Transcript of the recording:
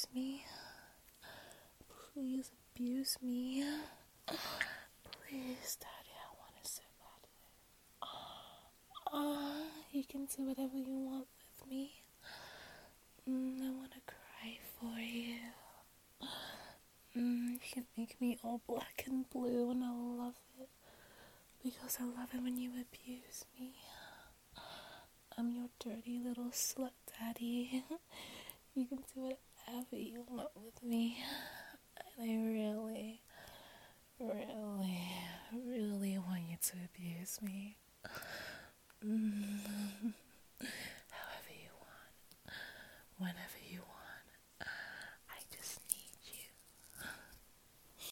me. Please abuse me. Please, Daddy, I want it so bad. You can do whatever you want with me. I want to cry for you. You can make me all black and blue, and I love it. Because I love it when you abuse me. I'm your dirty little slut daddy. You can do whatever you want with me. And I really, really, really want you to abuse me.